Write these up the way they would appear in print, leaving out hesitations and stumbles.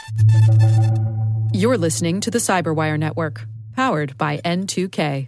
You're listening to the Cyberwire Network, powered by N2K.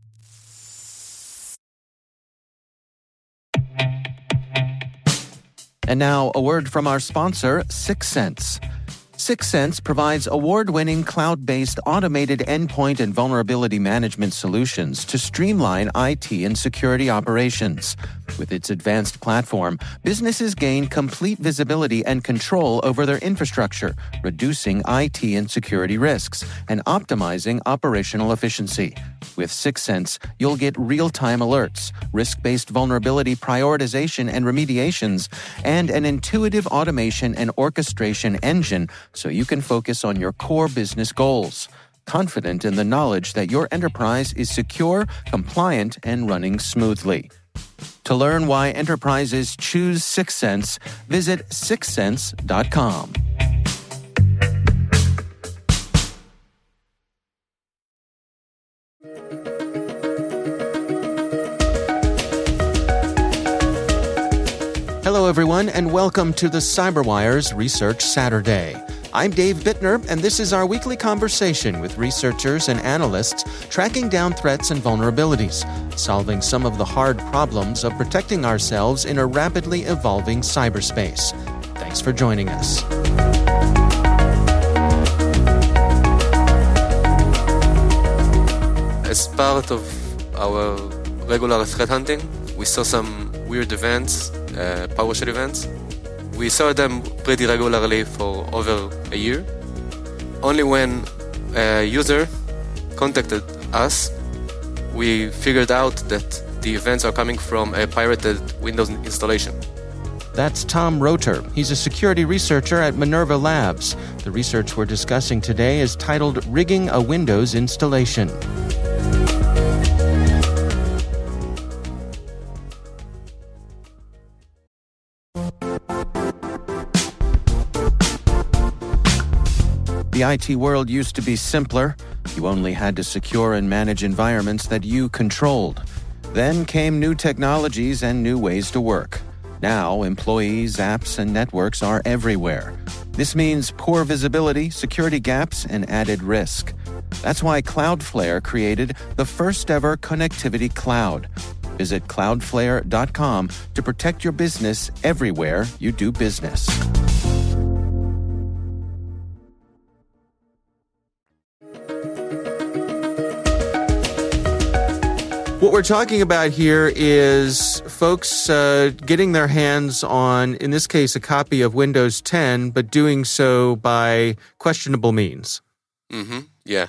And now, a word from our sponsor, Syxsense. Syxsense provides award-winning cloud-based automated endpoint and vulnerability management solutions to streamline IT and security operations. With its advanced platform, businesses gain complete visibility and control over their infrastructure, reducing IT and security risks and optimizing operational efficiency. With Syxsense, you'll get real-time alerts, risk-based vulnerability prioritization and remediations, and an intuitive automation and orchestration engine so you can focus on your core business goals, confident in the knowledge that your enterprise is secure, compliant, and running smoothly. To learn why enterprises choose Syxsense, visit syxsense.com. Hello, everyone, and welcome to the CyberWire's Research Saturday. I'm Dave Bittner, and this is our weekly conversation with researchers and analysts tracking down threats and vulnerabilities, solving some of the hard problems of protecting ourselves in a rapidly evolving cyberspace. Thanks for joining us. As part of our regular threat hunting, we saw some weird events, PowerShell events. We saw them pretty regularly for over a year. Only when a user contacted us, we figured out that the events are coming from a pirated Windows installation. That's Tom Roter. He's a security researcher at Minerva Labs. The research we're discussing today is titled Rigging a Windows Installation. The IT world used to be simpler. You only had to secure and manage environments that you controlled. Then came new technologies and new ways to work. Now, employees, apps, and networks are everywhere. This means poor visibility, security gaps, and added risk. That's why Cloudflare created the first-ever connectivity cloud. Visit cloudflare.com to protect your business everywhere you do business. What we're talking about here is folks getting their hands on, in this case, a copy of Windows 10, but doing so by questionable means. Yeah.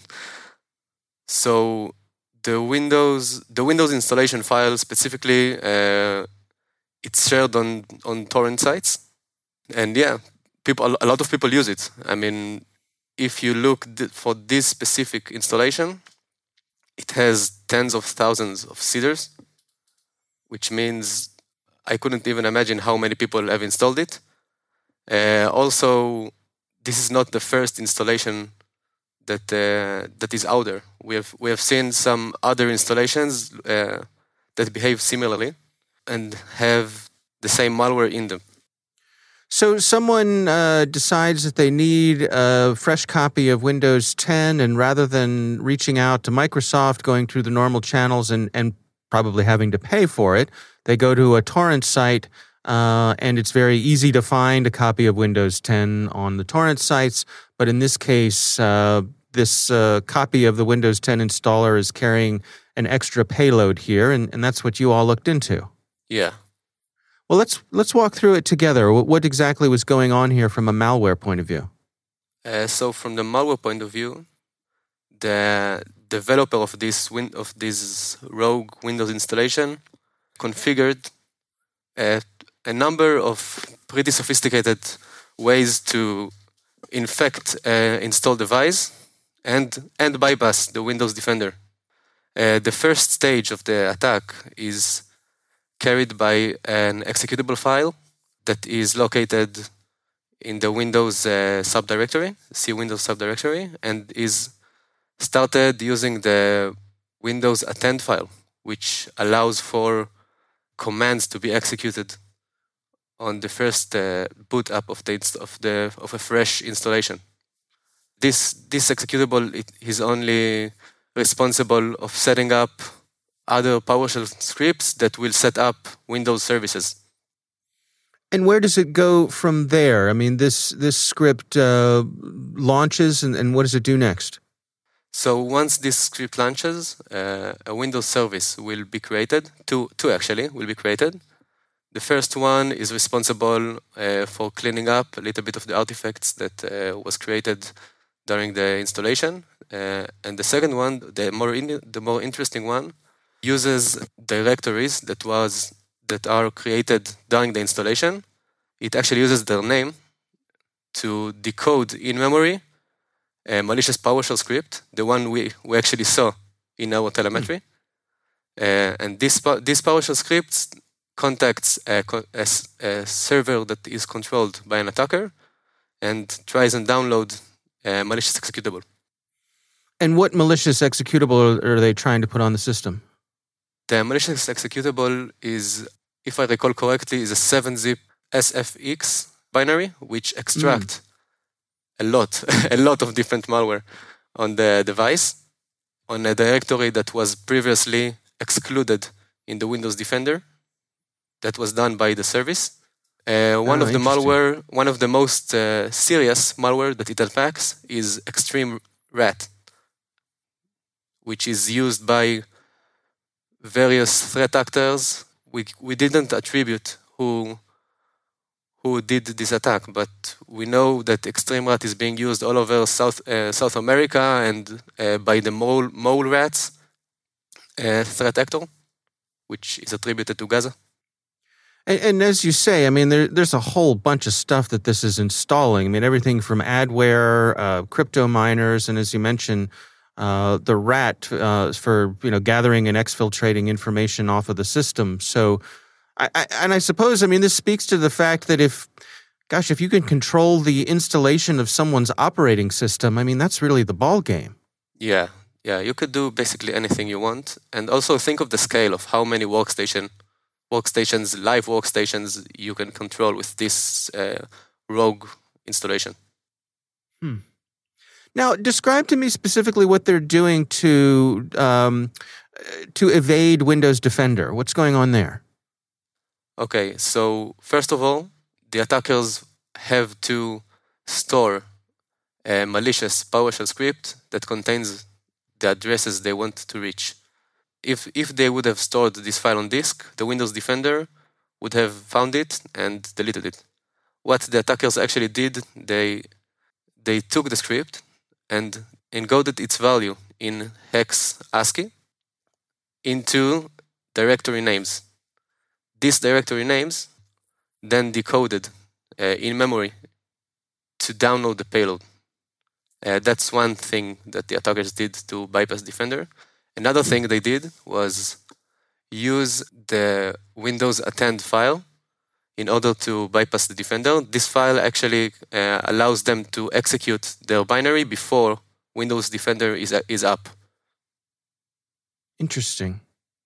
So the Windows installation file specifically, it's shared on torrent sites, and yeah, a lot of people use it. I mean, if you look for this specific installation, it has tens of thousands of seeders, which means I couldn't even imagine how many people have installed it. Also, this is not the first installation that is out there. We have seen some other installations that behave similarly and have the same malware in them. So someone decides that they need a fresh copy of Windows 10, and rather than reaching out to Microsoft, going through the normal channels and probably having to pay for it, they go to a torrent site, and it's very easy to find a copy of Windows 10 on the torrent sites. But in this case, this copy of the Windows 10 installer is carrying an extra payload here, and that's what you all looked into. Yeah. Well, let's walk through it together. What exactly was going on here from a malware point of view? So from the malware point of view, the developer of this rogue Windows installation configured a number of pretty sophisticated ways to infect an installed device and bypass the Windows Defender. The first stage of the attack is carried by an executable file that is located in the Windows subdirectory, C Windows subdirectory, and is started using the Windows attend file, which allows for commands to be executed on the first boot up of a fresh installation. This executable is only responsible of setting up other PowerShell scripts that will set up Windows services. And where does it go from there? I mean, this script launches, and what does it do next? So once this script launches, a Windows service will be created. Two actually will be created. The first one is responsible for cleaning up a little bit of the artifacts that was created during the installation. And the second one, the more interesting one, uses directories that are created during the installation. It actually uses their name to decode in memory a malicious PowerShell script, the one we actually saw in our telemetry. And this PowerShell script contacts a server that is controlled by an attacker and tries and download a malicious executable. And what malicious executable are they trying to put on the system? The malicious executable is, if I recall correctly, is a 7-zip SFX binary, which extracts a lot of different malware on the device, on a directory that was previously excluded in the Windows Defender. That was done by the service. One of the most serious malware that it attacks is Extreme Rat, which is used by various threat actors. We didn't attribute who did this attack, but we know that Extreme Rat is being used all over South America and by the mole rats threat actor, which is attributed to Gaza. And as you say, I mean, there's a whole bunch of stuff that this is installing. I mean, everything from adware, crypto miners, and as you mentioned, the rat for gathering and exfiltrating information off of the system. So, I suppose, I mean, this speaks to the fact that if you can control the installation of someone's operating system, I mean, that's really the ball game. Yeah, you could do basically anything you want, and also think of the scale of how many live workstations you can control with this rogue installation. Now, describe to me specifically what they're doing to evade Windows Defender. What's going on there? Okay, so first of all, the attackers have to store a malicious PowerShell script that contains the addresses they want to reach. If they would have stored this file on disk, the Windows Defender would have found it and deleted it. What the attackers actually did, they took the script and encoded its value in hex ASCII into directory names. These directory names then decoded in memory to download the payload. That's one thing that the attackers did to bypass Defender. Another thing they did was use the Windows attend file in order to bypass the Defender. This file actually allows them to execute their binary before Windows Defender is up. Interesting.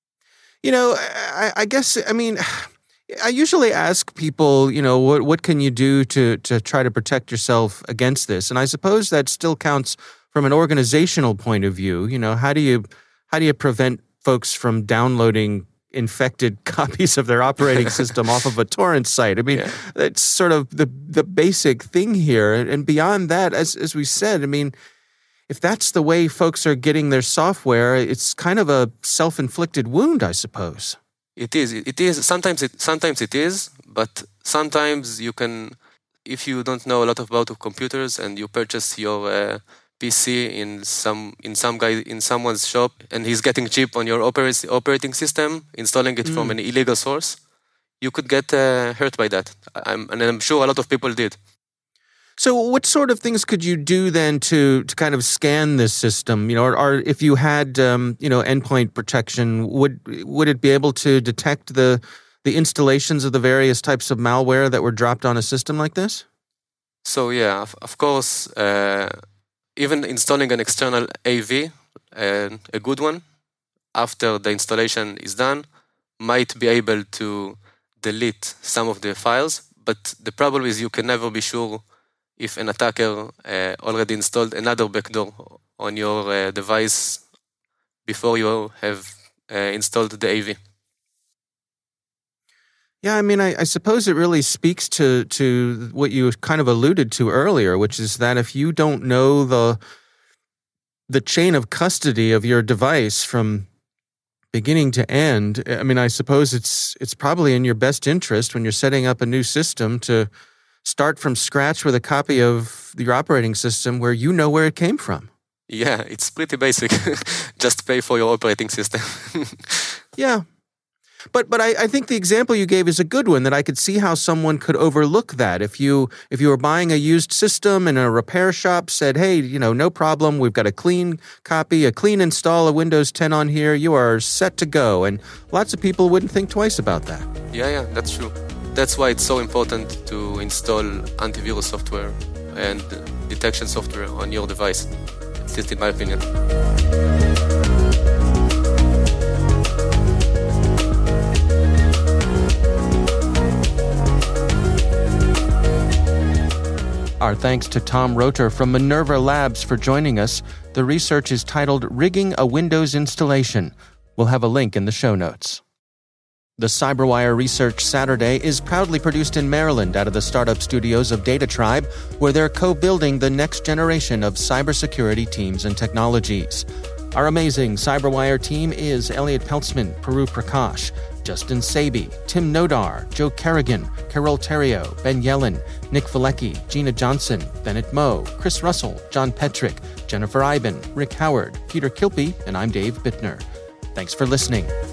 I guess, I mean, I usually ask people, what can you do to try to protect yourself against this? And I suppose that still counts from an organizational point of view. How do you prevent folks from downloading infected copies of their operating system off of a torrent site? I mean, that's sort of the basic thing here. And beyond that, as we said, I mean, if that's the way folks are getting their software, it's kind of a self-inflicted wound, I suppose. It is. Sometimes it is, but sometimes you can, if you don't know a lot about computers and you purchase your PC in someone's shop and he's getting cheap on your operating system, installing it from an illegal source, you could get hurt by that. I'm sure a lot of people did. So what sort of things could you do then to kind of scan this system? Or if you had endpoint protection, would it be able to detect the installations of the various types of malware that were dropped on a system like this? So yeah, of course, even installing an external AV, a good one, after the installation is done, might be able to delete some of the files, but the problem is you can never be sure if an attacker already installed another backdoor on your device before you have installed the AV. Yeah, I mean, I suppose it really speaks to what you kind of alluded to earlier, which is that if you don't know the chain of custody of your device from beginning to end, I mean, I suppose it's probably in your best interest when you're setting up a new system to start from scratch with a copy of your operating system where you know where it came from. Yeah, it's pretty basic. Just pay for your operating system. Yeah. But I think the example you gave is a good one, that I could see how someone could overlook that. If you were buying a used system and a repair shop said, hey, no problem, we've got a clean copy, a clean install of Windows 10 on here, you are set to go. And lots of people wouldn't think twice about that. Yeah, that's true. That's why it's so important to install antivirus software and detection software on your device, at least in my opinion. Our thanks to Tom Roter from Minerva Labs for joining us. The research is titled Rigging a Windows Installation. We'll have a link in the show notes. The CyberWire Research Saturday is proudly produced in Maryland out of the startup studios of DataTribe, where they're co-building the next generation of cybersecurity teams and technologies. Our amazing CyberWire team is Elliot Peltzman, Puru Prakash, Justin Saby, Tim Nodar, Joe Kerrigan, Carol Terrio, Ben Yellen, Nick Valecki, Gina Johnson, Bennett Moe, Chris Russell, John Petrick, Jennifer Iben, Rick Howard, Peter Kilpie, and I'm Dave Bittner. Thanks for listening.